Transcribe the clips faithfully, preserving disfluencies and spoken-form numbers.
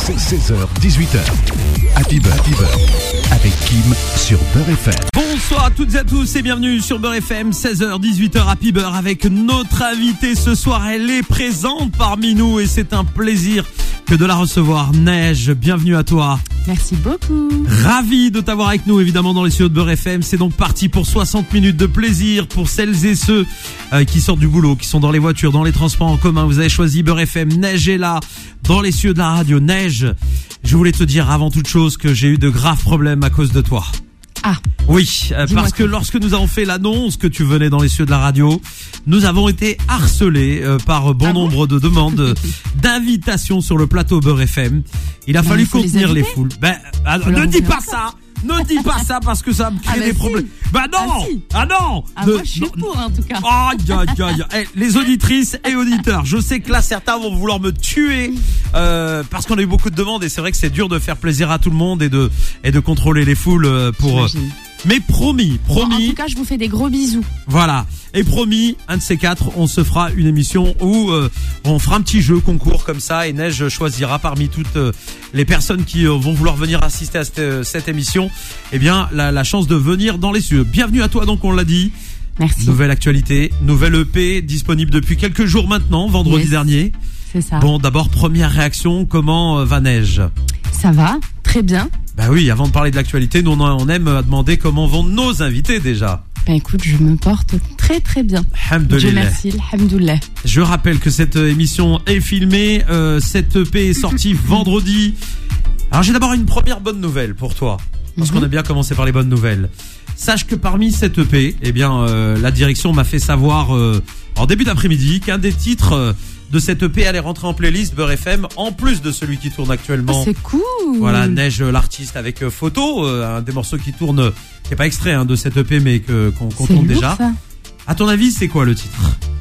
C'est seize heures dix-huit heures. Happy Beurre, Happy Beurre avec Kim sur Beurre F M. Bonsoir à toutes et à tous et bienvenue sur Beurre F M, seize heures dix-huit heures Happy Beurre avec notre invitée ce soir. Elle est présente parmi nous et c'est un plaisir que de la recevoir. Neige, bienvenue à toi. Merci beaucoup. Ravi de t'avoir avec nous évidemment dans les studios de Beurre F M. C'est donc parti pour soixante minutes de plaisir pour celles et ceux euh, qui sortent du boulot, qui sont dans les voitures, dans les transports en commun. Vous avez choisi Beurre F M. Neige est là dans les studios de la radio. Neige, je voulais te dire avant toute chose que j'ai eu de graves problèmes à cause de toi. Ah. Oui, euh, parce que lorsque nous avons fait l'annonce que tu venais dans les studios de la radio, nous avons été harcelés euh, par bon ah nombre bon de demandes d'invitations sur le plateau Beurre F M. Il a ben, fallu contenir les, les foules. Ben, alors, ne dis pas ça. Ne dis pas ça parce que ça me crée ah bah des si. problèmes. Bah non, ah, si. ah non. Ah ne, moi je suis non. pour en tout cas. Aïe aïe aïe. Hey, les auditrices et auditeurs, je sais que là certains vont vouloir me tuer euh, parce qu'on a eu beaucoup de demandes et c'est vrai que c'est dur de faire plaisir à tout le monde et de et de contrôler les foules pour. J'imagine. Mais promis, promis. Bon, en tout cas, je vous fais des gros bisous. Voilà. Et promis, un de ces quatre, on se fera une émission où euh, on fera un petit jeu concours comme ça et Neige choisira parmi toutes euh, les personnes qui euh, vont vouloir venir assister à cette, euh, cette émission, eh bien la, la chance de venir dans les cieux. Bienvenue à toi donc, on l'a dit. Merci. Nouvelle actualité, nouvelle E P disponible depuis quelques jours maintenant, vendredi yes. dernier. C'est ça. Bon, d'abord première réaction, comment euh, va Neige ? Ça va, très bien. Bah oui, avant de parler de l'actualité, nous on aime à demander comment vont nos invités déjà. Ben écoute, je me porte très très bien. Dieu merci, alhamdoulilah. Je rappelle que cette émission est filmée, euh, cette E P est sortie vendredi. Alors j'ai d'abord une première bonne nouvelle pour toi, parce mm-hmm. qu'on a bien commencé par les bonnes nouvelles. Sache que parmi cette E P, eh bien euh, la direction m'a fait savoir euh, en début d'après-midi qu'un des titres euh, de cette E P allait rentrer en playlist Beurre F M en plus de celui qui tourne actuellement. Oh, c'est cool. Voilà, Neige l'artiste avec euh, photo, euh, un des morceaux qui tourne, euh, qui est pas extrait hein, de cette E P mais que qu'on, qu'on tourne déjà. Ça. À ton avis, c'est quoi le titre ?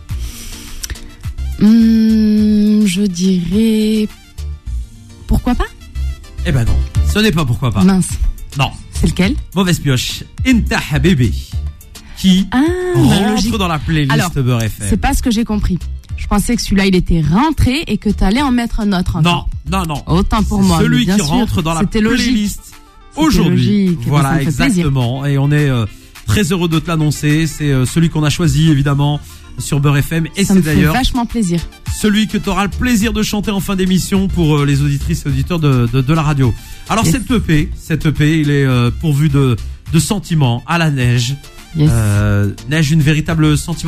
Hum, je dirais pourquoi pas ? Eh ben non, ce n'est pas pourquoi pas. Mince. Non. C'est lequel ? Mauvaise pioche. Inta Habibi qui ah, rentre dans la playlist Alors, Beurre F M. C'est pas ce que j'ai compris. Je pensais que celui-là, il était rentré et que tu allais en mettre un autre. Non, non, non. Autant pour moi. Celui bien qui sûr, rentre dans la playlist logique. aujourd'hui. Logique. Voilà, ben, exactement. Et on est euh, très heureux de te l'annoncer. C'est euh, celui qu'on a choisi, évidemment, sur Beurre F M. Et ça c'est me fait d'ailleurs vachement plaisir. Celui que tu auras le plaisir de chanter en fin d'émission pour euh, les auditrices et auditeurs de, de, de la radio. Alors, yes. cette E P, cette E P, il est euh, pourvu de, de sentiments à la Neige. Yes. Euh, Neige, une véritable sentimentale ?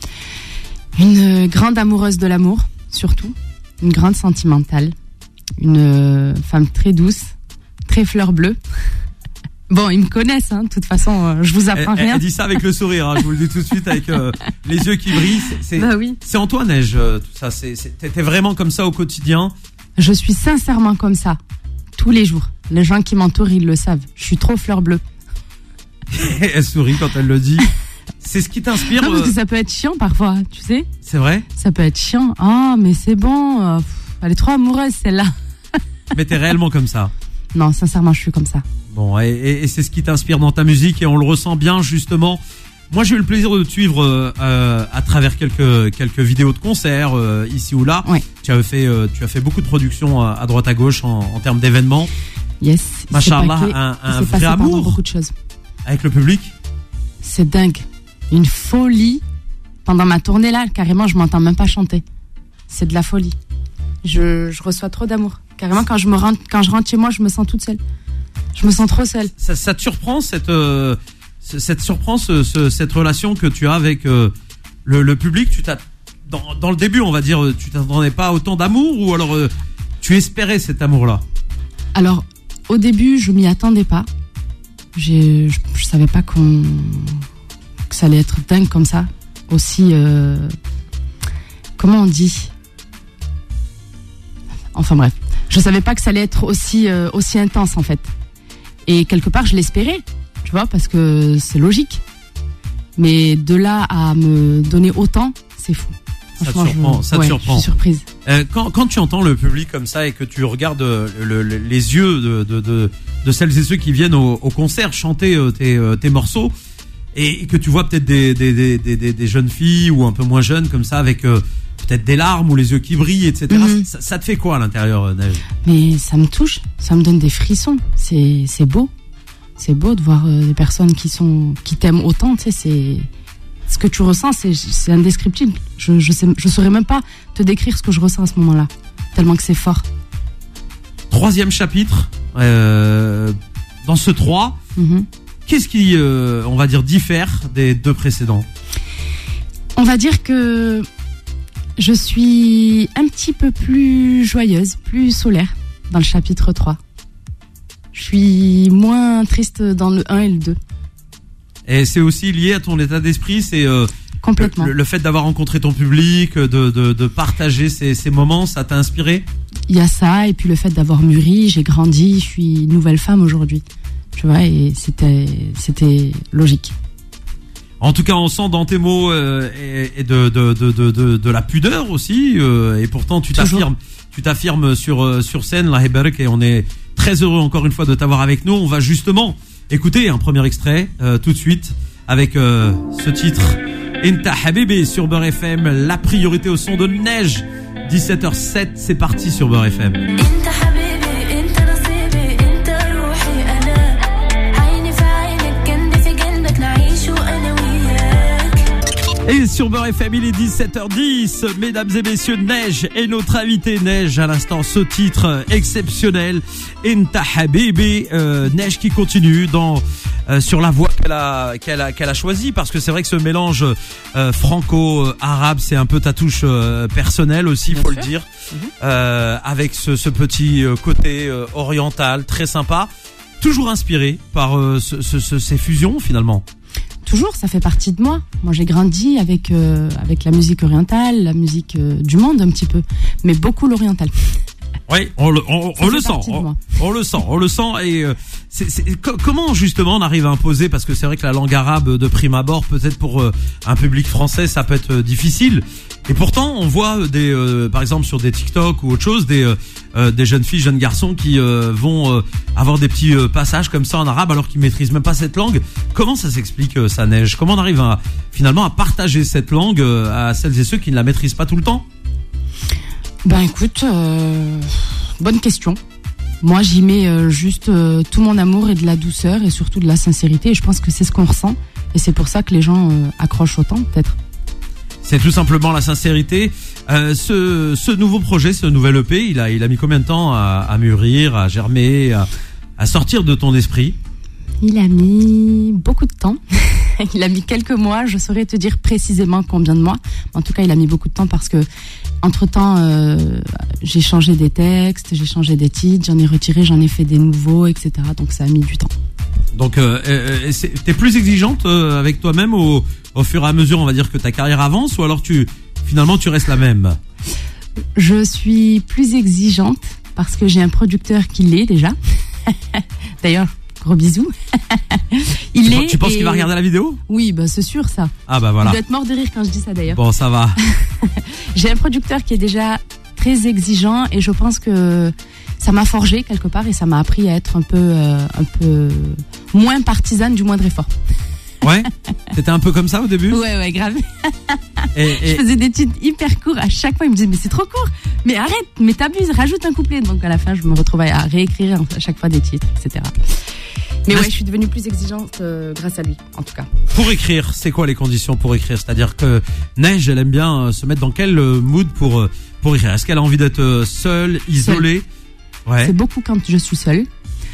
Une grande amoureuse de l'amour, surtout. Une grande sentimentale. Une euh, femme très douce, très fleur bleue. Bon, ils me connaissent, hein. De toute façon, euh, je vous apprends elle, rien. Elle dit ça avec le sourire, hein. Je vous le dis tout de suite, avec euh, les yeux qui brillent. C'est, c'est, bah oui. c'est en toi, Neige, euh, tout ça. C'est, c'est, t'es vraiment comme ça au quotidien ? Je suis sincèrement comme ça, tous les jours. Les gens qui m'entourent, ils le savent. Je suis trop fleur bleue. Elle sourit quand elle le dit. C'est ce qui t'inspire. Non, parce que ça peut être chiant parfois, tu sais. C'est vrai ? Ça peut être chiant. Ah, mais c'est bon. Euh, pff, elle est trop amoureuse, celle-là. Mais t'es réellement comme ça ? Non, sincèrement, je suis comme ça. Bon, et, et, et c'est ce qui t'inspire dans ta musique et on le ressent bien, justement. Moi, j'ai eu le plaisir de te suivre euh, euh, à travers quelques quelques vidéos de concerts euh, ici ou là. Ouais. Tu as fait euh, tu as fait beaucoup de productions à, à droite à gauche en, en termes d'événements. Yes. Machallah, un, un vrai amour. Beaucoup de choses. Avec le public. C'est dingue. Une folie. Pendant ma tournée là, carrément, je m'entends même pas chanter. C'est de la folie. Je, je reçois trop d'amour. Carrément, quand je me rentre, quand je rentre chez moi, je me sens toute seule. Je me sens trop seule. Ça, ça te surprend cette, euh, cette surprend ce, ce, cette relation que tu as avec euh, le, le public. Tu t'as, dans, dans le début, on va dire, tu t'attendais pas à autant d'amour ou alors euh, tu espérais cet amour-là ? Alors, au début, je m'y attendais pas. J'ai, je, je savais pas qu'on, que ça allait être dingue comme ça. Aussi, euh, comment on dit ? Enfin bref, je savais pas que ça allait être aussi euh, aussi intense en fait. Et quelque part, je l'espérais, tu vois, parce que c'est logique. Mais de là à me donner autant, c'est fou. Ça te surprend, je, ça te ouais, surprend. Je suis surprise. Euh, quand, quand tu entends le public comme ça et que tu regardes le, le, les yeux de, de, de, de celles et ceux qui viennent au, au concert chanter euh, tes, euh, tes morceaux et que tu vois peut-être des, des, des, des, des jeunes filles ou un peu moins jeunes comme ça avec euh, peut-être des larmes ou les yeux qui brillent, et cetera. Mm-hmm. Ça, ça te fait quoi à l'intérieur, Neige? Mais ça me touche, ça me donne des frissons. C'est, c'est beau. C'est beau de voir euh, des personnes qui sont, qui t'aiment autant, tu sais, c'est, ce que tu ressens, c'est, c'est indescriptible. Je, je sais, je saurais même pas te décrire ce que je ressens à ce moment-là. Tellement que c'est fort. Troisième chapitre, euh, dans ce trois, mm-hmm. qu'est-ce qui, euh, on va dire, diffère des deux précédents? On va dire que je suis un petit peu plus joyeuse, plus solaire dans le chapitre trois. Je suis moins triste dans le un et le deux. Et c'est aussi lié à ton état d'esprit, c'est euh, complètement. Le, le fait d'avoir rencontré ton public, de, de, de partager ces, ces moments, ça t'a inspiré? Il y a ça, et puis le fait d'avoir mûri, j'ai grandi, je suis une nouvelle femme aujourd'hui. Tu vois, et c'était, c'était logique. En tout cas, on sent dans tes mots euh, et, et de, de, de, de, de, de la pudeur aussi, euh, et pourtant tu Toujours. t'affirmes, tu t'affirmes sur, euh, sur scène, la Heberek, et on est très heureux encore une fois de t'avoir avec nous. On va justement écouter un premier extrait euh, tout de suite avec euh, ce titre Inta Habibi sur Beurre F M, la priorité au son de Neige. dix-sept heures sept, c'est parti sur Beurre F M. Et sur Beurre F M, il est dix-sept heures dix, mesdames et messieurs, Neige est notre invité. Neige, à l'instant, ce titre exceptionnel, Inta Habibi, euh, Neige qui continue dans euh, sur la voie qu'elle a qu'elle a qu'elle a choisie, parce que c'est vrai que ce mélange euh, franco-arabe, c'est un peu ta touche euh, personnelle aussi, il faut le dire, mmh. euh, avec ce, ce petit côté euh, oriental très sympa, toujours inspiré par euh, ce, ce, ce, ces fusions finalement. Toujours, ça fait partie de moi. Moi, j'ai grandi avec euh, avec la musique orientale, la musique euh, du monde un petit peu, mais beaucoup l'oriental. Oui, on le, on, on le sent, on, on le sent, on le sent. Et euh, c'est, c'est, co- comment justement on arrive à imposer, parce que c'est vrai que la langue arabe de prime abord, peut-être pour euh, un public français, ça peut être euh, difficile. Et pourtant, on voit des, euh, par exemple sur des TikTok ou autre chose, des euh, des jeunes filles, jeunes garçons qui euh, vont euh, avoir des petits euh, passages comme ça en arabe alors qu'ils maîtrisent même pas cette langue. Comment ça s'explique, euh, ça, Neige? Comment on arrive à, finalement à partager cette langue euh, à celles et ceux qui ne la maîtrisent pas tout le temps? Ben écoute, euh, bonne question. Moi, j'y mets euh, juste euh, tout mon amour et de la douceur et surtout de la sincérité. Et je pense que c'est ce qu'on ressent. Et c'est pour ça que les gens euh, accrochent autant, peut-être. C'est tout simplement la sincérité. Euh, ce, ce nouveau projet, ce nouvel E P, il a, il a mis combien de temps à, à mûrir, à germer, à, à sortir de ton esprit? Il a mis beaucoup de temps. Il a mis quelques mois. Je saurais te dire précisément combien de mois. En tout cas, il a mis beaucoup de temps parce que, entre-temps, euh, j'ai changé des textes, j'ai changé des titres, j'en ai retiré, j'en ai fait des nouveaux, et cetera. Donc, ça a mis du temps. Donc, euh, euh, t'es plus exigeante euh, avec toi-même au, au fur et à mesure, on va dire, que ta carrière avance, ou alors tu, finalement, tu restes la même? Je suis plus exigeante parce que j'ai un producteur qui l'est déjà. D'ailleurs, gros bisous. Il tu, est. Tu penses et... qu'il va regarder la vidéo? Oui, bah c'est sûr ça. Ah bah voilà. Il doit être mort de rire quand je dis ça d'ailleurs. Bon, ça va. J'ai un producteur qui est déjà très exigeant et je pense que ça m'a forgé quelque part et ça m'a appris à être un peu, euh, un peu moins partisane du moindre effort. Ouais. T'étais un peu comme ça au début? Ouais, ouais, grave. Et, et... Je faisais des titres hyper courts. À chaque fois, il me disait, mais c'est trop court. Mais arrête, mais t'abuses, rajoute un couplet. Donc à la fin, je me retrouvais à réécrire à chaque fois des titres, et cetera. Mais ouais, je suis devenue plus exigeante euh, grâce à lui, en tout cas. Pour écrire, c'est quoi les conditions pour écrire? C'est-à-dire que Neige, elle aime bien se mettre dans quel mood pour, pour écrire? Est-ce qu'elle a envie d'être seule, isolée? Seule. Ouais. C'est beaucoup quand je suis seule.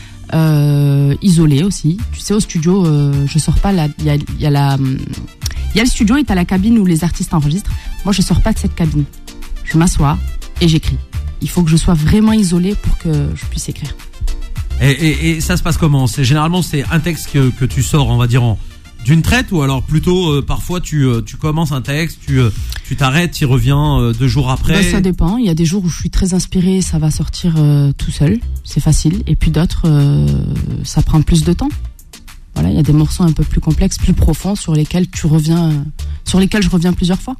Euh, isolée aussi. Tu sais, au studio, euh, je sors pas. Il y a, y a la, il y a le studio et t'as la cabine où les artistes enregistrent. Moi, je sors pas de cette cabine. Je m'assois et j'écris. Il faut que je sois vraiment isolée pour que je puisse écrire. Et, et, et ça se passe comment? C'est généralement c'est un texte que, que tu sors, on va dire en d'une traite, ou alors plutôt euh, parfois tu euh, tu commences un texte, tu euh, tu t'arrêtes, tu reviens euh, deux jours après. Ben, ça dépend. Il y a des jours où je suis très inspirée, ça va sortir euh, tout seul, c'est facile. Et puis d'autres, euh, ça prend plus de temps. Voilà, il y a des morceaux un peu plus complexes, plus profonds, sur lesquels tu reviens, euh, sur lesquels je reviens plusieurs fois.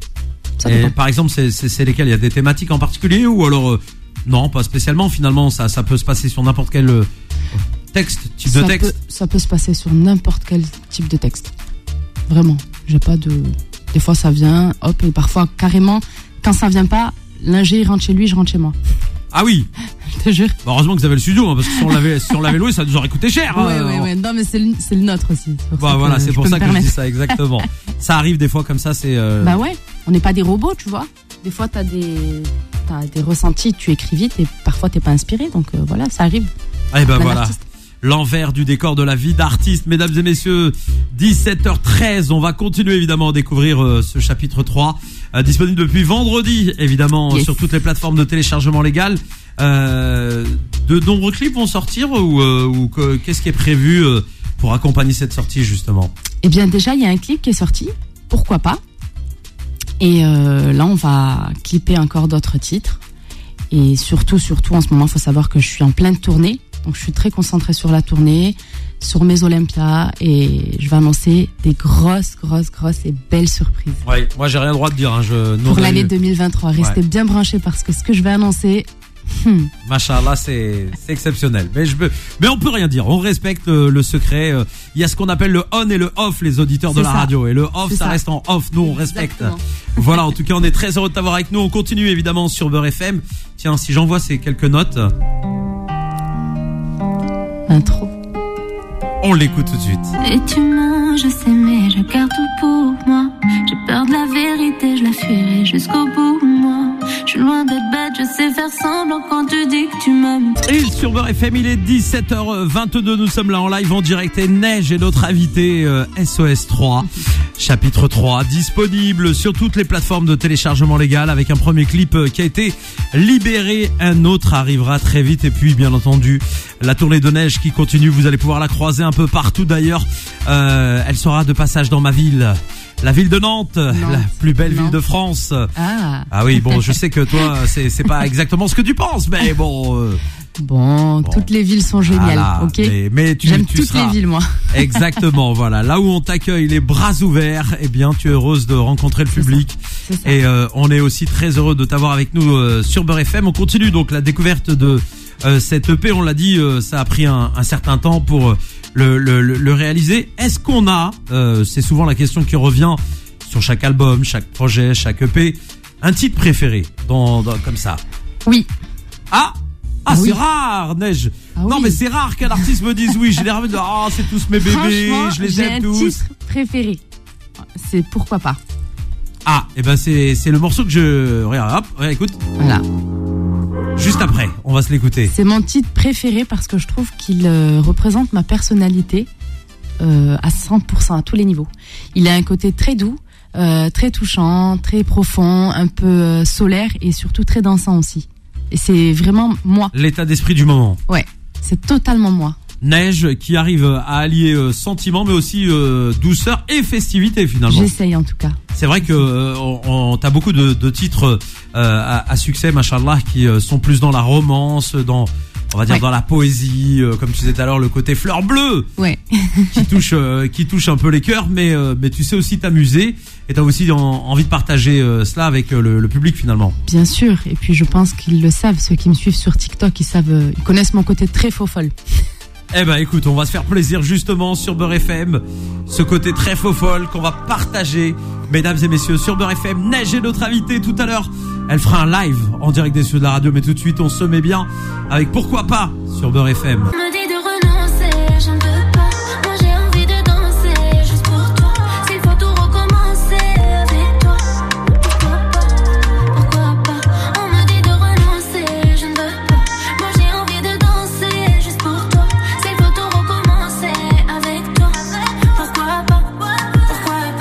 Ça et par exemple, c'est c'est, c'est lesquels? Il y a des thématiques en particulier, ou alors euh, non, pas spécialement. Finalement, ça ça peut se passer sur n'importe quel euh, texte, type ça de texte. Peut, ça peut se passer sur n'importe quel type de texte. Vraiment. J'ai pas de. Des fois ça vient, hop, et parfois carrément Quand ça vient pas, l'ingé rentre chez lui, je rentre chez moi. Ah oui. Je te jure. Bah heureusement que vous avez le studio, hein, parce que si on l'avait, si on l'avait loué, ça nous aurait coûté cher. Ouais, hein. ouais, ouais. Non, mais c'est le, c'est le nôtre aussi. C'est pour bah ça voilà, que c'est je pour peux ça me que je permettre. dis ça, exactement. Ça arrive des fois comme ça, c'est. Euh... Bah ouais, on n'est pas des robots, tu vois. Des fois, t'as des, t'as des ressentis, tu écris vite et parfois t'es pas inspiré, donc euh, voilà, ça arrive. Eh ben Un voilà. artiste. L'envers du décor de la vie d'artiste, mesdames et messieurs, dix-sept heures treize, on va continuer évidemment à découvrir euh, ce chapitre trois, euh, disponible depuis vendredi évidemment Yes. sur toutes les plateformes de téléchargement légal. Euh, de nombreux clips vont sortir ou, euh, ou que- qu'est-ce qui est prévu euh, pour accompagner cette sortie justement? Eh bien, déjà, il y a un clip qui est sorti, pourquoi pas. Et euh, là, on va clipper encore d'autres titres. Et surtout, surtout, en ce moment, il faut savoir que je suis en pleine tournée. Donc, je suis très concentrée sur la tournée, sur mes Olympias. Et je vais annoncer des grosses, grosses, grosses et belles surprises. Ouais, moi j'ai rien le droit de dire. Hein, je, nous, Pour on a l'année eu- deux mille vingt-trois, restez Ouais. bien branchés parce que ce que je vais annoncer... hmm, Machallah, c'est c'est exceptionnel. Mais je veux, mais on peut rien dire. On respecte le, le secret. Euh, Il y a ce qu'on appelle le on et le off, les auditeurs de C'est la ça. radio. Et le off, C'est ça, ça. reste en off. Nous, on respecte. Exactement. Voilà. En tout cas, on est très heureux de t'avoir avec nous. On continue évidemment sur Beurre F M. Tiens, si j'envoie ces quelques notes, intro. on l'écoute tout de suite. Et tu mens, je sais, mais je garde tout pour moi. J'ai peur de la vérité, je la fuirai jusqu'au bout, moi. Je suis loin d'être bête, je sais faire semblant quand tu dis que tu m'aimes. Et sur Beurre F M, il est dix-sept heures vingt-deux. Nous sommes là en live en direct. Et Neige est notre invité euh, S O S trois, chapitre trois, disponible sur toutes les plateformes de téléchargement légal avec un premier clip euh, qui a été libéré. Un autre arrivera très vite. Et puis, bien entendu, la tournée de Neige qui continue. Vous allez pouvoir la croiser un peu partout d'ailleurs. Euh, elle sera de passage dans ma ville. La ville de Nantes, la plus belle ville Nantes. de France. Ah, Ah oui, bon, je sais que toi, c'est c'est pas exactement ce que tu penses, mais bon. Euh, bon, Bon. toutes les villes sont géniales, voilà, ok. mais, mais tu, J'aime tu toutes seras les villes, moi. exactement, voilà, là où on t'accueille les bras ouverts, eh bien, tu es heureuse de rencontrer le C'est public. C'est ça. Et euh, on est aussi très heureux de t'avoir avec nous euh, sur Beurre F M. On continue donc la découverte de euh, cette E P. On l'a dit, euh, ça a pris un, un certain temps pour euh, le, le, le, le réaliser. Est-ce qu'on a, euh, c'est souvent la question qui revient sur chaque album, chaque projet, chaque E P, un titre préféré dans, dans comme ça? Oui. Ah, ah, Ah c'est oui. rare, Neige. Ah non, oui. mais c'est rare qu'un artiste me dise oui. Généralement, ah, oh, c'est tous mes bébés, Franchement, je les j'ai aime un tous. titre préféré. C'est pourquoi pas. Ah, et ben c'est c'est le morceau que je regarde. Hop, ouais, écoute. Voilà. Juste après, on va se l'écouter. C'est mon titre préféré parce que je trouve qu'il euh, représente ma personnalité euh, à cent pour cent à tous les niveaux. Il a un côté très doux, euh, très touchant, très profond, un peu euh, solaire et surtout très dansant aussi. Et c'est vraiment moi. L'état d'esprit du moment. Ouais, c'est totalement moi. Neige qui arrive à allier euh, sentiment, mais aussi euh, douceur et festivité finalement. J'essaye en tout cas. C'est vrai que euh, on, on t'as beaucoup de, de titres euh, à, à succès, machallah, qui euh, sont plus dans la romance, dans on va dire Ouais. dans la poésie, euh, comme tu disais tout à l'heure, le côté fleur bleue. Ouais. qui touche euh, qui touche un peu les cœurs, mais euh, mais tu sais aussi t'amuser et t'as aussi en- envie de partager euh, cela avec euh, le, le public finalement. Bien sûr. Et puis je pense qu'ils le savent, ceux qui me suivent sur TikTok, ils savent, euh, ils connaissent mon côté très faux folle. Eh ben écoute, on va se faire plaisir justement sur Beurre F M, ce côté très faux folle qu'on va partager, mesdames et messieurs, sur Beurre F M. Neige est notre invitée tout à l'heure. Elle fera un live en direct des studios de la radio, mais tout de suite on se met bien avec pourquoi pas sur Beurre F M. On me dit de renoncer, je ne veux pas. Moi j'ai envie de danser juste pour toi. S'il faut tout recommencer avec toi. Pourquoi pas, pourquoi pas. On me dit de renoncer, je ne veux pas. Moi j'ai envie de danser juste pour toi. S'il faut tout recommencer avec toi. Pourquoi pas, pourquoi pas.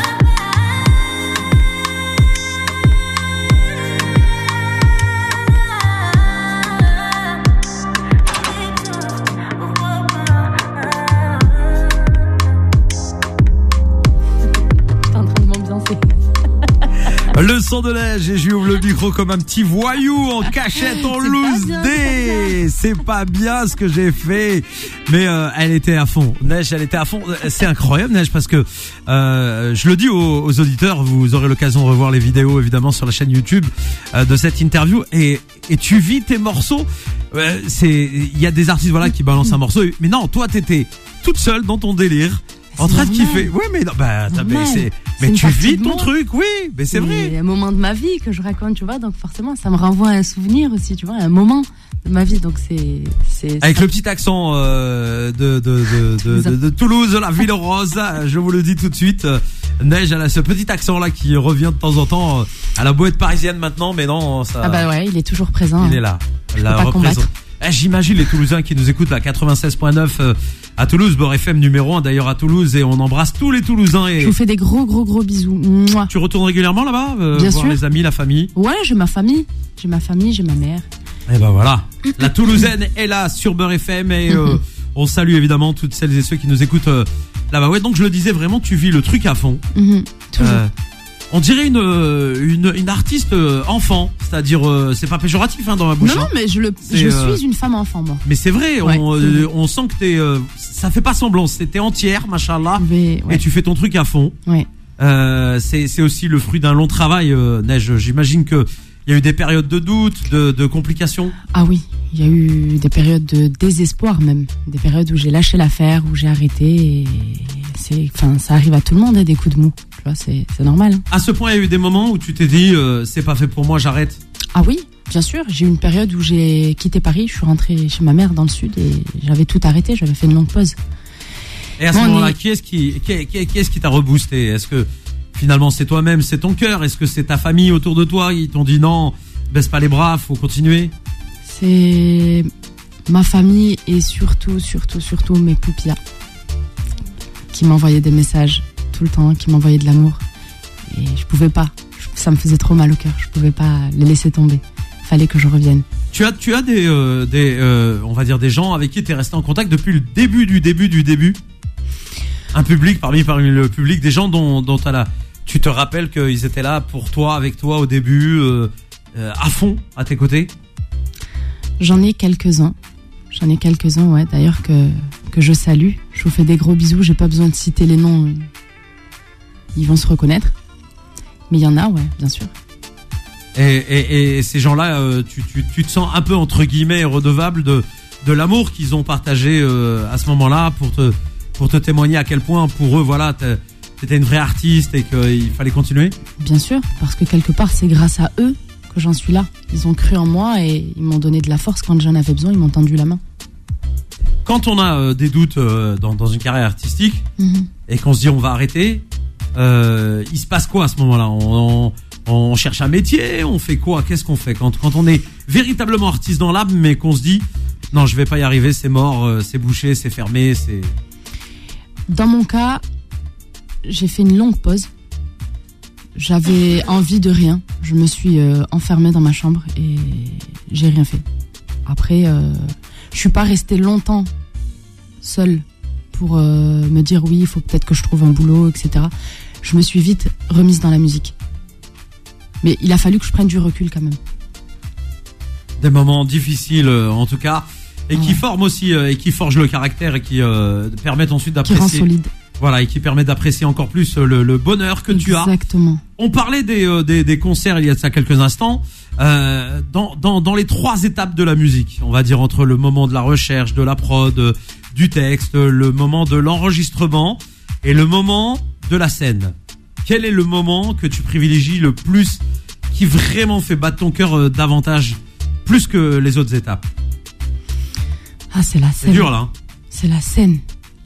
T'es en train de m'ambiancer. Le son de Neige et je lui ouvre le micro comme un petit voyou en cachette, en C'est pas loose bien, day. C'est pas bien ce que j'ai fait, mais euh, elle était à fond. Neige, elle était à fond. C'est incroyable, Neige, parce que euh, je le dis aux, aux auditeurs, vous aurez l'occasion de revoir les vidéos évidemment sur la chaîne YouTube euh, de cette interview et et tu vis tes morceaux. Euh, c'est il y a des artistes voilà qui balancent un morceau, mais non, toi t'étais toute seule dans ton délire. En train de normal. kiffer. Ouais, mais non, bah, t'as- mais Normal. c'est, C'est mais une tu partie vis de ton moi. truc, oui, mais c'est vrai. un moment de ma vie que je raconte, tu vois, donc forcément, ça me renvoie à un souvenir aussi, tu vois, un moment de ma vie, donc c'est, c'est. Avec ça- le petit accent euh, de, de, de, de, de, de Toulouse, la ville rose, je vous le dis tout de suite. euh, Neige, elle a ce petit accent là qui revient de temps en temps. euh, Elle a beau être parisienne maintenant, mais non, ça. Ah bah ouais, il est toujours présent. Il hein. est là. Je La peux pas représente- combattre. Eh, j'imagine les Toulousains qui nous écoutent là, quatre-vingt-seize point neuf euh, à Toulouse, Beurre F M numéro un d'ailleurs à Toulouse, et on embrasse tous les Toulousains. Je Et vous fais des gros, gros, gros bisous. Mouah. tu retournes régulièrement là-bas, euh, Bien voir sûr. les amis, la famille. Ouais, j'ai ma famille. J'ai ma famille, j'ai ma mère. Et ben voilà, la Toulousaine est là sur Beurre F M et euh, on salue évidemment toutes celles et ceux qui nous écoutent euh, là-bas. Ouais, donc je le disais vraiment, tu vis le truc à fond. Mhm, toujours. Euh, on dirait une euh, une, une artiste euh, enfant, c'est-à-dire euh, c'est pas péjoratif hein, dans ma bouche. non, non, hein. mais je, le, C'est, je euh, suis une femme enfant, moi. Mais c'est vrai, Ouais, on, c'est euh, vrai. on sent que t'es, euh, ça fait pas semblant, c'était entière, machallah, Je vais- ouais, et tu fais ton truc à fond. ouais. Euh, c'est c'est aussi le fruit d'un long travail, euh, Neige. J'imagine que il y a eu des périodes de doute, de, de complications. Ah oui, il y a eu des périodes de désespoir même, des périodes où j'ai lâché l'affaire, où j'ai arrêté. Et c'est, enfin, ça arrive à tout le monde, hein, des coups de mou. Tu vois, c'est, c'est normal. hein. À ce point, il y a eu des moments où tu t'es dit, euh, c'est pas fait pour moi, j'arrête. Ah oui, bien sûr. J'ai eu une période où j'ai quitté Paris, je suis rentrée chez ma mère dans le sud et j'avais tout arrêté. J'avais fait une longue pause. Et à ce Bon, on moment-là, est- qui est-ce qui, qui, qui, qui est-ce qui t'a reboosté? Est-ce que finalement c'est toi-même, c'est ton cœur? Est-ce que c'est ta famille autour de toi? Ils t'ont dit non, baisse pas les bras, faut continuer. C'est ma famille et surtout, surtout, surtout mes poupias qui m'envoyaient des messages tout le temps, qui m'envoyaient de l'amour. Et je pouvais pas. Je- Ça me faisait trop mal au cœur. Je pouvais pas les laisser tomber. Fallait que je revienne. Tu as, tu as des, euh, des, euh, on va dire des gens avec qui tu es resté en contact depuis le début du début du début. Un public parmi parmi le public, des gens dont, dont t'as la, tu te rappelles qu'ils étaient là pour toi, avec toi au début, euh, euh, à fond, à tes côtés. J'en ai quelques-uns. J'en ai quelques-uns, ouais. D'ailleurs que que je salue. Je vous fais des gros bisous. J'ai pas besoin de citer les noms. Ils vont se reconnaître. Mais il y en a, ouais, bien sûr. Et, et, et ces gens-là, euh, tu, tu, tu te sens un peu entre guillemets redevable de, de l'amour qu'ils ont partagé euh, à ce moment-là pour te, pour te témoigner à quel point pour eux, voilà, t'es- t'étais une vraie artiste et qu'il fallait continuer. Bien sûr, parce que quelque part, c'est grâce à eux que j'en suis là. Ils ont cru en moi et ils m'ont donné de la force quand j'en avais besoin. Ils m'ont tendu la main. Quand on a euh, des doutes euh, dans, dans une carrière artistique Mhm. et qu'on se dit on va arrêter, euh, il se passe quoi à ce moment-là? on, on, on cherche un métier, on fait quoi? Qu'est-ce qu'on fait quand, quand on est véritablement artiste dans l'âme mais qu'on se dit non, je vais pas y arriver, c'est mort, euh, c'est bouché, c'est fermé, c'est... Dans mon cas, j'ai fait une longue pause. J'avais envie de rien. Je me suis euh, enfermée dans ma chambre et j'ai rien fait. Après, euh, je suis pas restée longtemps seule pour euh, me dire oui, il faut peut-être que je trouve un boulot, et cetera. Je me suis vite remise dans la musique. Mais il a fallu que je prenne du recul quand même. Des moments difficiles euh, en tout cas, et qui Ouais. forment aussi euh, et qui forgent le caractère et qui euh, permettent ensuite Qui rend d'apprécier, solide. voilà, et qui permettent d'apprécier encore plus euh, le, le bonheur que tu as. Exactement. On parlait des, euh, des des concerts il y a de ça quelques instants. Euh, dans dans dans les trois étapes de la musique, on va dire entre le moment de la recherche, de la prod, euh, du texte, le moment de l'enregistrement et le moment de la scène. Quel est le moment que tu privilégies le plus, qui vraiment fait battre ton cœur euh, davantage, plus que les autres étapes? Ah, c'est la C'est scène. dur là. Hein. C'est la scène.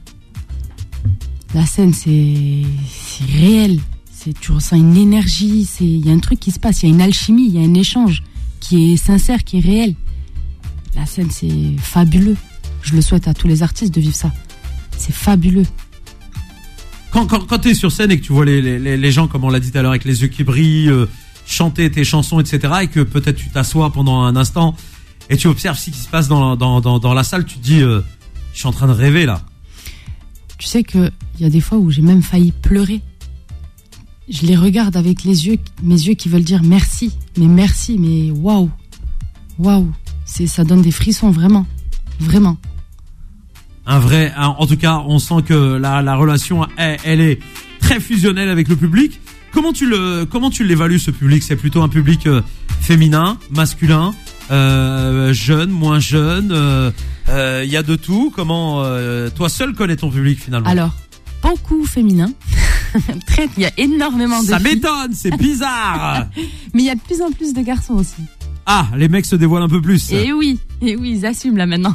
La scène, c'est c'est réel. C'est, tu ressens une énergie. C'est, il y a un truc qui se passe. Il y a une alchimie. Il y a un échange qui est sincère, qui est réel. La scène, c'est fabuleux. Je le souhaite à tous les artistes de vivre ça. C'est fabuleux. Quand, quand, quand tu es sur scène et que tu vois les, les, les gens, comme on l'a dit tout à l'heure, avec les yeux qui brillent, euh, chanter tes chansons, et cetera, et que peut-être tu t'assois pendant un instant et tu observes ce qui se passe dans, dans, dans, dans la salle, tu te dis, euh, je suis en train de rêver là. Tu sais que il y a des fois où j'ai même failli pleurer. Je les regarde avec les yeux, mes yeux qui veulent dire merci, mais merci, mais waouh, waouh, c'est, ça donne des frissons vraiment, vraiment. Un vrai, un- en tout cas, on sent que la, la relation, elle, elle est très fusionnelle avec le public. Comment tu le, comment tu l'évalues ce public? C'est plutôt un public euh, féminin, masculin, euh, jeune, moins jeune. Il euh, euh, y a de tout. Comment euh, toi seul connais ton public finalement? Alors, beaucoup féminin. Très, il y a énormément de Ça filles. m'étonne, c'est bizarre. Mais il y a de plus en plus de garçons aussi. Ah, les mecs se dévoilent un peu plus. Et oui, et oui, ils assument là maintenant.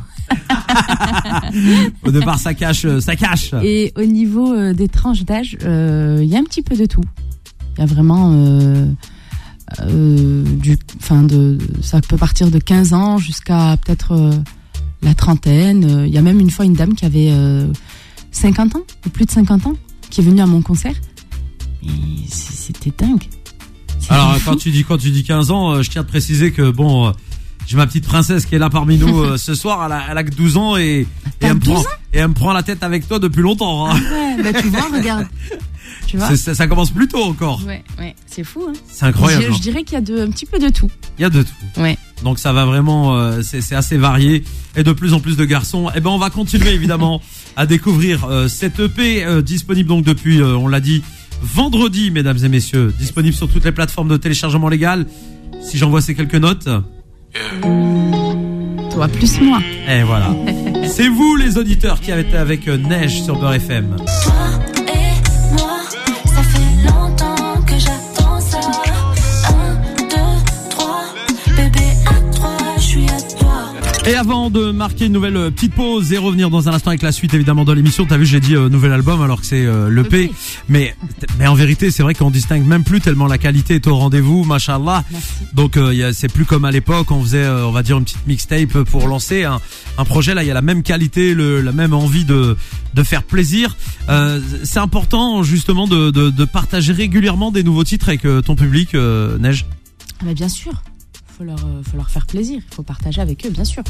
Au départ, ça cache, ça cache. Et au niveau euh, des tranches d'âge, euh, il y a un petit peu de tout. Il y a vraiment euh, euh, du, enfin de, ça peut partir de quinze ans jusqu'à peut-être euh, la trentaine. Il y a même une fois une dame qui avait euh, cinquante ans, ou plus de cinquante ans, qui est venue à mon concert. Et c'était dingue. C'était Alors, fou. quand tu dis, quand tu dis quinze ans, euh, je tiens à te préciser que bon, euh, j'ai ma petite princesse qui est là parmi nous euh, ce soir. Elle a, elle a que douze ans et, et, T'as elle me douze prend, ans et elle me prend la tête avec toi depuis longtemps. Hein. Ouais, bah tu vois, regarde. Tu vois C'est- ça, ça commence plus tôt encore. Ouais, ouais, c'est fou. Hein. C'est incroyable. Je, hein. je dirais qu'il y a de, un petit peu de tout. Il y a de tout. Ouais. Donc ça va vraiment, euh, c'est c'est assez varié et de plus en plus de garçons. Et ben on va continuer évidemment à découvrir euh, cette E P euh, disponible donc depuis, euh, on l'a dit, vendredi, mesdames et messieurs, disponible sur toutes les plateformes de téléchargement légal. Si j'envoie ces quelques notes, Toi plus moi. et voilà. C'est vous les auditeurs qui avez été avec euh, Neige sur Beurre F M. Toi et moi, ça fait longtemps que j'attends ça. Un, deux, trois, bébé à trois, je suis à toi. Et avant de marquer une nouvelle euh, petite pause et revenir dans un instant avec la suite évidemment de l'émission, t'as vu j'ai dit euh, nouvel album alors que c'est euh, l'E P, E P. mais mais en vérité c'est vrai qu'on distingue même plus tellement la qualité est au rendez-vous, machallah. Merci. Donc euh, y a, c'est plus comme à l'époque, on faisait euh, on va dire une petite mixtape pour lancer un, un projet. Là il y a la même qualité, le, la même envie de de faire plaisir. Euh, c'est important justement de, de de partager régulièrement des nouveaux titres avec euh, ton public, euh, Neige. Mais bien sûr, faut leur, euh, faut leur faire plaisir, il faut partager avec eux, bien sûr.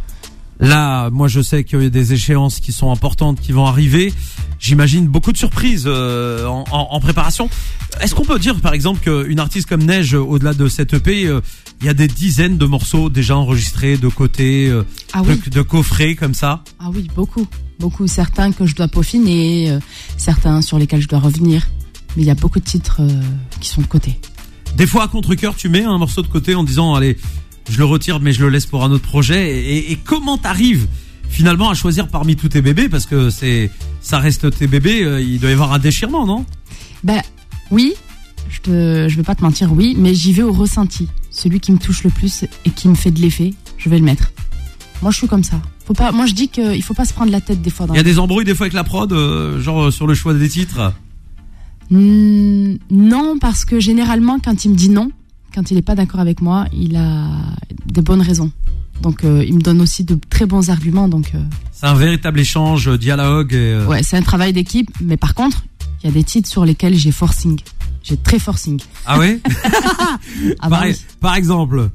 Là, moi, je sais qu'il y a des échéances qui sont importantes qui vont arriver. J'imagine beaucoup de surprises euh, en, en, en préparation. Est-ce qu'on peut dire, par exemple, qu'une artiste comme Neige, au-delà de cette E P, euh, il y a des dizaines de morceaux déjà enregistrés de côté, euh, Ah de, oui, de coffrets comme ça? ah oui, beaucoup, beaucoup. Certains que je dois peaufiner, euh, certains sur lesquels je dois revenir. Mais il y a beaucoup de titres euh, qui sont de côté. Des fois, à contre-cœur, tu mets un morceau de côté en disant, allez, je le retire, mais je le laisse pour un autre projet. Et, et, et comment t'arrives finalement à choisir parmi tous tes bébés? Parce que c'est, ça reste tes bébés, euh, il doit y avoir un déchirement, non? Ben oui, je te, je vais pas te mentir, oui, mais j'y vais au ressenti. Celui qui me touche le plus et qui me fait de l'effet, je vais le mettre. Moi, je suis comme ça. Faut pas, moi, je dis qu'il faut pas se prendre la tête des fois. Dans Il y a des embrouilles des fois avec la prod, euh, genre euh, sur le choix des titres. Hmm, non, parce que généralement, quand il me dit non, quand il est pas d'accord avec moi, il a des bonnes raisons. Donc, euh, il me donne aussi de très bons arguments. Donc, euh, C'est un véritable échange, euh, dialogue. Et, euh, ouais, c'est un travail d'équipe. Mais par contre, il y a des titres sur lesquels j'ai forcing. J'ai très forcing. Ah ouais? Ah par, bah oui. par exemple.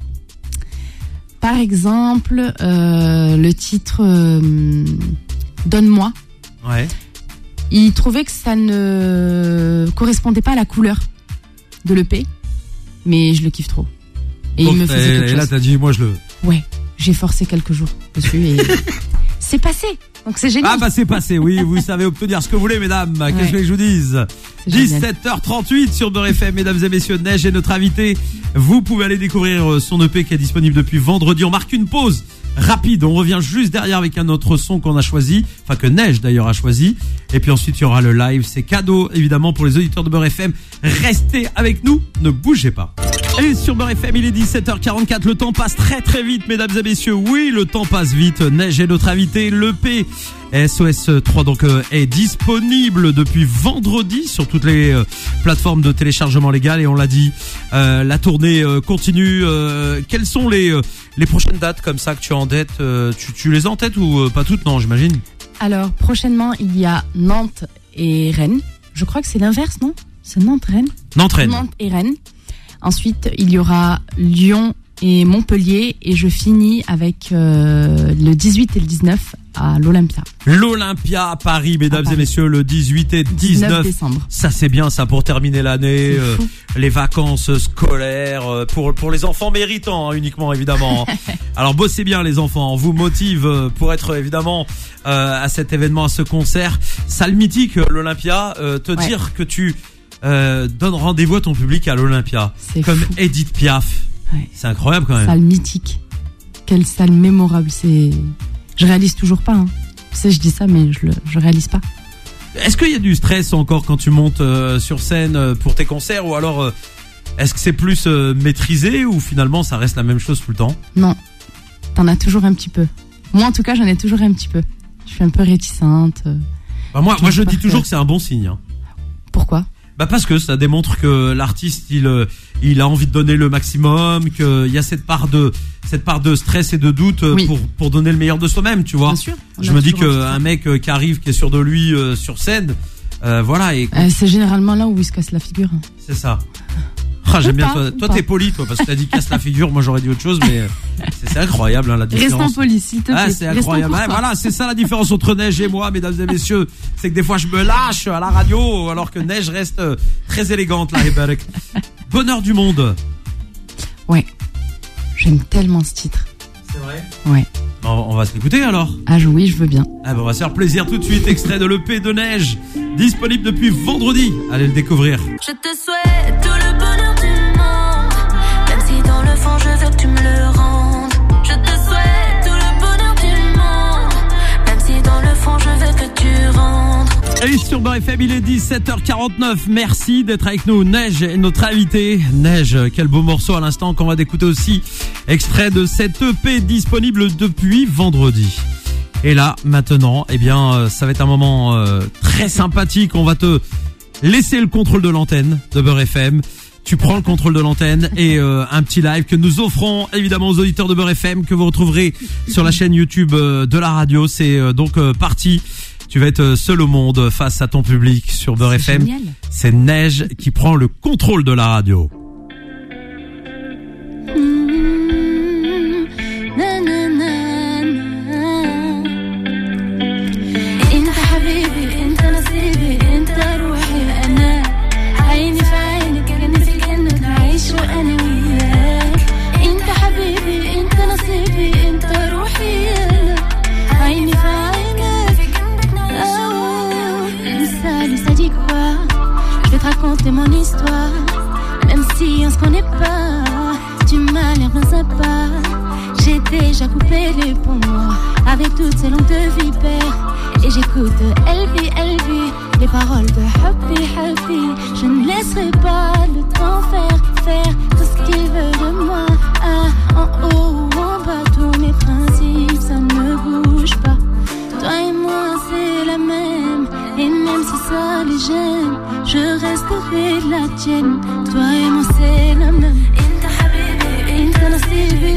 Par exemple, euh, le titre euh, Donne-moi. Ouais. Il trouvait que ça ne correspondait pas à la couleur de l'E P, mais je le kiffe trop. Et Donc, il me faisait et, quelque et chose. là t'as dit moi je le. Ouais, j'ai forcé quelques jours dessus et c'est passé. Donc c'est génial. Ah bah c'est passé, oui, vous savez obtenir ce que vous voulez, mesdames. Qu'est-ce Ouais. que je vous dise? C'est génial. dix-sept heures trente-huit sur Beurre F M, mesdames et messieurs, Neige est notre invité. Vous pouvez aller découvrir son E P qui est disponible depuis vendredi. On marque une pause rapide, on revient juste derrière avec un autre son qu'on a choisi, enfin que Neige d'ailleurs a choisi. Et puis ensuite il y aura le live, c'est cadeau évidemment pour les auditeurs de Beurre F M. Restez avec nous, ne bougez pas. Et sur Beurre F M, il est dix-sept heures quarante-quatre, le temps passe très très vite, mesdames et messieurs. Oui, le temps passe vite. Neige est notre invité. L'E P S O S trois donc euh, est disponible depuis vendredi sur toutes les euh, plateformes de téléchargement légal et on l'a dit, euh, la tournée euh, continue. Euh, quelles sont les euh, les prochaines dates comme ça que tu as en tête? euh, tu, tu les as en tête ou euh, pas toutes? Non, j'imagine. Alors prochainement, il y a Nantes et Rennes. Je crois que c'est l'inverse, non? C'est Nantes-Rennes. Nantes, Rennes. Nantes et Rennes. Ensuite, il y aura Lyon et Montpellier et je finis avec euh, le dix-huit et le dix-neuf à l'Olympia. L'Olympia à Paris, mesdames À et Paris. messieurs, le dix-huit et dix-neuf décembre. Ça c'est bien ça pour terminer l'année, C'est euh, fou. les vacances scolaires euh, pour pour les enfants méritants hein, uniquement évidemment. Alors bossez bien les enfants, on vous motive euh, pour être évidemment euh, à cet événement, à ce concert. Salle mythique euh, l'Olympia, euh, te Ouais. dire que tu euh, donnes rendez-vous à ton public à l'Olympia C'est comme fou. Edith Piaf. Ouais. C'est incroyable quand même. Salle mythique. Quelle salle mémorable. C'est, je réalise toujours pas. Hein. Tu sais, je dis ça, mais je le, je réalise pas. Est-ce qu'il y a du stress encore quand tu montes euh, sur scène euh, pour tes concerts, ou alors euh, est-ce que c'est plus euh, maîtrisé, ou finalement ça reste la même chose tout le temps? Non, t'en as toujours un petit peu. Moi en tout cas j'en ai toujours un petit peu. Je suis un peu réticente. euh, Bah moi, je moi je trouve dis pas toujours que- que c'est un bon signe. Hein. Pourquoi? Bah parce que ça démontre que l'artiste il euh, il a envie de donner le maximum, qu'il y a cette part de cette part de stress et de doute euh, Oui. pour pour donner le meilleur de soi-même, tu vois. Bien sûr. on Je a me dis toujours un petit qu'un peu. mec euh, qui arrive, qui est sûr de lui euh, sur scène, euh, voilà, et Euh, c'est généralement là où il se casse la figure. c'est ça. Ah, j'aime Ou bien pas, toi. ou Toi pas. t'es poli, toi, parce que t'as dit casse la figure. Moi j'aurais dit autre chose, mais euh, c'est, c'est incroyable hein, la différence. Restons polis, s'il te plaît. Ah, c'est Restons incroyable. Ouais, courtois. voilà, c'est ça la différence entre Neige et moi, mesdames et messieurs. C'est que des fois je me lâche à la radio, alors que Neige reste euh, très élégante là. Et Barek. Bonheur du monde. Ouais. J'aime tellement ce titre. C'est vrai. Ouais. On, on va se l'écouter alors. Ah je- oui, je veux bien. Ah ben on va se faire plaisir tout de suite. Extrait de l'E P de Neige, disponible depuis vendredi. Allez le découvrir. Je te souhaite tout le bonheur du monde, même si dans le fond je veux que tu me le rendes. Je te souhaite tout le bonheur du monde, même si dans le fond je veux que tu rendes. Et sur Beurre F M, il est dix-sept heures quarante-neuf. Merci d'être avec nous. Neige est notre invité. Neige, quel beau morceau à l'instant qu'on va d'écouter aussi. Extrait de cette E P disponible depuis vendredi. Et là, maintenant, eh bien, euh, ça va être un moment euh, très sympathique. On va te laisser le contrôle de l'antenne de Beurre F M. Tu prends le contrôle de l'antenne et euh, un petit live que nous offrons évidemment aux auditeurs de Beurre F M, que vous retrouverez sur la chaîne YouTube euh, de la radio. C'est euh, donc euh, parti. Tu vas être seul au monde face à ton public sur Beurre F M. Génial. C'est Neige qui prend le contrôle de la radio. Na, na, na, na. انت حبيبي انت نصيبي انت روحي انا عيني في عينك كأني في الجنة نعيش وانا وياك انت حبيبي انت نصيبي انت روحي انا عيني في عينك Salut, ça dit quoi? Je vais te raconter mon histoire, même si on se connaît pas. Tu m'as l'air bien sympa. J'ai déjà coupé les ponts moi, avec toutes ces langues de vipère. Et j'écoute Elvi, Elvi, les paroles de Happy, Happy. Je ne laisserai pas le temps faire, faire tout ce qu'il veut de moi. Ah, en haut ou en bas, tous mes principes, ça ne bouge pas. Toi et moi, c'est la même. Et même si ça les gêne, je resterai la tienne. Toi et moi, c'est la même. Inta habibi, inta nasibi.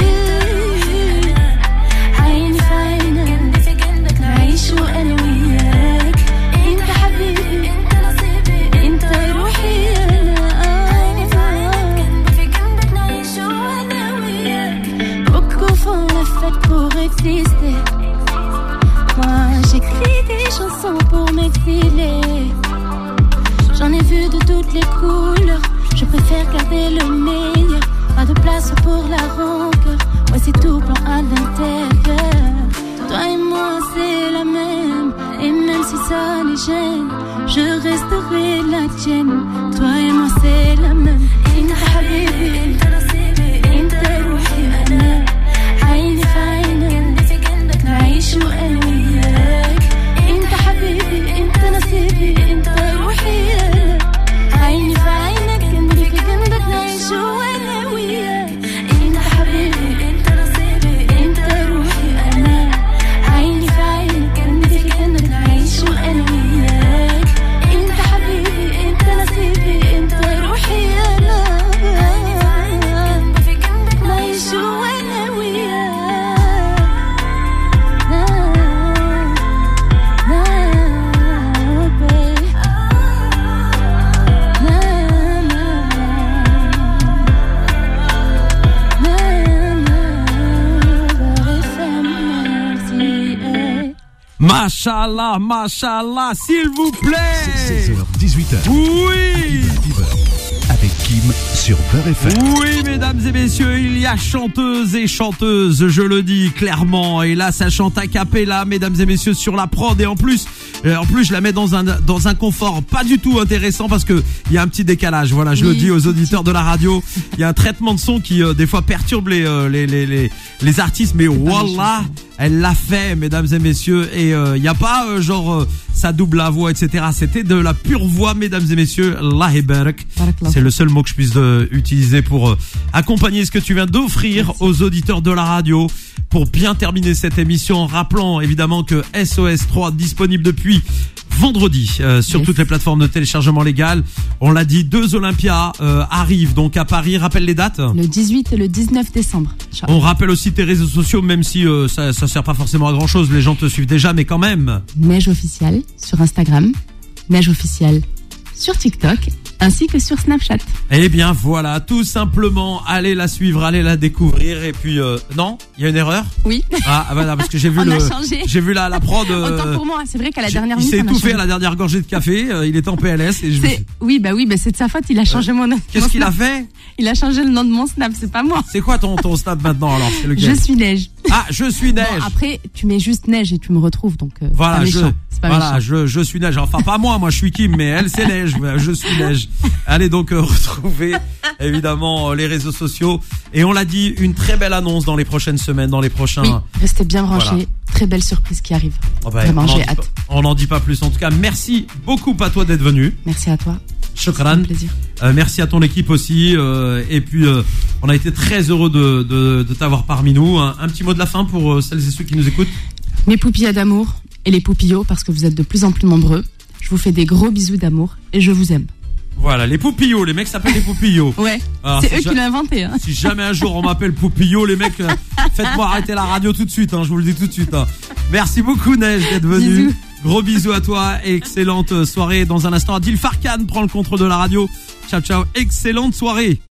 عيني في عينك نعيش وأنا وياك. انت حبيبي انت نصيبي انت روحي أنا. عيني في عينك في قلبك نعيش وأنا وياك. Beaucoup font la fête pour exister. Moi j'écris des chansons pour m'exiler. J'en ai vu de toutes les couleurs. Je préfère garder le meilleur. Pas de place pour la rancœur. Ouais c'est tout blanc à l'intérieur. Toi et moi c'est la même. Et même si ça les gêne, je resterai la tienne. Toi et moi c'est la même. انت حبيبي انت نصيبي انت روحي انا عيني في عينك نعيش وانا وياك. انت حبيبي انت نصيبي انت روحي انا عيني في عينك جنبي في جنبك نعيش وانا وياك. انت حبيبي انت نصيبي انت روحي انا عيني في عينك جنبي في جنبك نعيش وانا وياك. انت حبيبي انت نصيبي انت روحي انا عيني في جنبك نعيش وانا وياك. Machallah, machallah, s'il vous plaît. seize heures dix-huit heures. Oui. Fever avec Kim sur Beurre F M. Oui, mesdames et messieurs, il y a chanteuse et chanteuse, je le dis clairement. Et là, ça chante a cappella, mesdames et messieurs, sur la prod. Et en plus, euh, en plus, je la mets dans un dans un confort pas du tout intéressant parce que il y a un petit décalage. Voilà, je oui. le dis aux auditeurs de la radio. Il y a un traitement de son qui euh, des fois perturbe les euh, les, les les les artistes, mais wallah, elle l'a fait, mesdames et messieurs. Et il euh, y a pas euh, genre euh, ça double la voix, et cetera. C'était de la pure voix, mesdames et messieurs. Allah barak. C'est le seul mot que je puisse de, utiliser pour euh, accompagner ce que tu viens d'offrir Merci. aux auditeurs de la radio. Pour bien terminer cette émission, en rappelant évidemment que S O S trois disponible depuis vendredi euh, sur yes. toutes les plateformes de téléchargement légal. On l'a dit, deux Olympias euh, arrivent donc à Paris. Rappelle les dates. Le dix-huit et le dix-neuf décembre. Ciao. On rappelle aussi tes réseaux sociaux, même si euh, ça ça sert pas forcément à grand chose. Les gens te suivent déjà, mais quand même. Neige officielle sur Instagram, Neige officielle sur TikTok, ainsi que sur Snapchat. Eh bien voilà, tout simplement, allez la suivre, allez la découvrir. Et puis euh, non, il y a une erreur. Oui. Ah voilà, parce que j'ai vu on le, a changé. j'ai vu la la prod. Euh, Autant pour moi, c'est vrai qu'à la dernière il minute, s'est on a étouffé changé. à la dernière gorgée de café. Euh, il était en P L S et je. C'est... Oui bah oui, bah c'est de sa faute. Il a changé euh, mon nom. Qu'est-ce mon qu'il snap. a fait? Il a changé le nom de mon Snap, c'est pas moi. C'est quoi ton ton Snap maintenant alors? C'est lequel? Je suis Neige. Ah, je suis Neige. Bon, après, tu mets juste Neige et tu me retrouves, donc euh, voilà, c'est pas méchant. je, c'est pas voilà, méchant. je, je suis Neige. Enfin, pas moi, moi je suis Kim, mais elle c'est Neige. Je suis Neige. Allez donc euh, retrouver évidemment euh, les réseaux sociaux. Et on l'a dit, une très belle annonce dans les prochaines semaines, dans les prochains. Oui, restez bien branchés. Voilà. Très belle surprise qui arrive. Oh bah, Vraiment, j'ai hâte. Pas, on n'en dit pas plus. En tout cas, merci beaucoup à toi d'être venu. Merci à toi. Shukran. C'est un plaisir. Euh, merci à ton équipe aussi. Euh, et puis, euh, on a été très heureux de, de, de t'avoir parmi nous. Un, un petit mot de la fin pour euh, celles et ceux qui nous écoutent. Mes poupillas d'amour et les poupillots, parce que vous êtes de plus en plus nombreux. Je vous fais des gros bisous d'amour et je vous aime. Voilà, les poupillots, les mecs s'appellent les poupillots. Ouais, alors, c'est si eux ja- qui l'ont inventé. Hein. Si jamais un jour on m'appelle poupillot, les mecs, euh, faites-moi arrêter la radio tout de suite, hein, je vous le dis tout de suite. Hein. Merci beaucoup Neige d'être venu. Bisous. Gros bisous à toi, excellente soirée. Dans un instant, Adil Farkan prend le contrôle de la radio. Ciao ciao, excellente soirée.